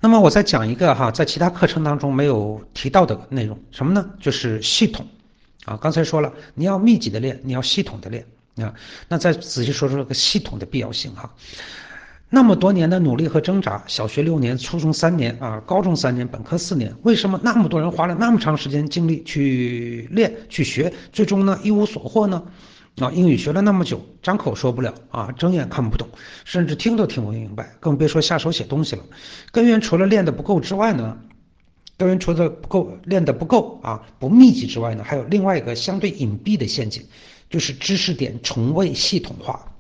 那么我再讲一个哈，在其他课程当中没有提到的内容，什么呢？就是系统。刚才说了，你要密集的练，你要系统的练啊。那再仔细说说这个系统的必要性哈。那么多年的努力和挣扎，小学6年，初中3年高中3年，本科4年，为什么那么多人花了那么长时间精力去练去学，最终呢一无所获呢？英语学了那么久，张口说不了睁眼看不懂，甚至听都听不明白，更别说下手写东西了。根源除了练得不够之外呢，根源除了不够练得不够不密集之外呢，还有另外一个相对隐蔽的陷阱，就是知识点从未系统化。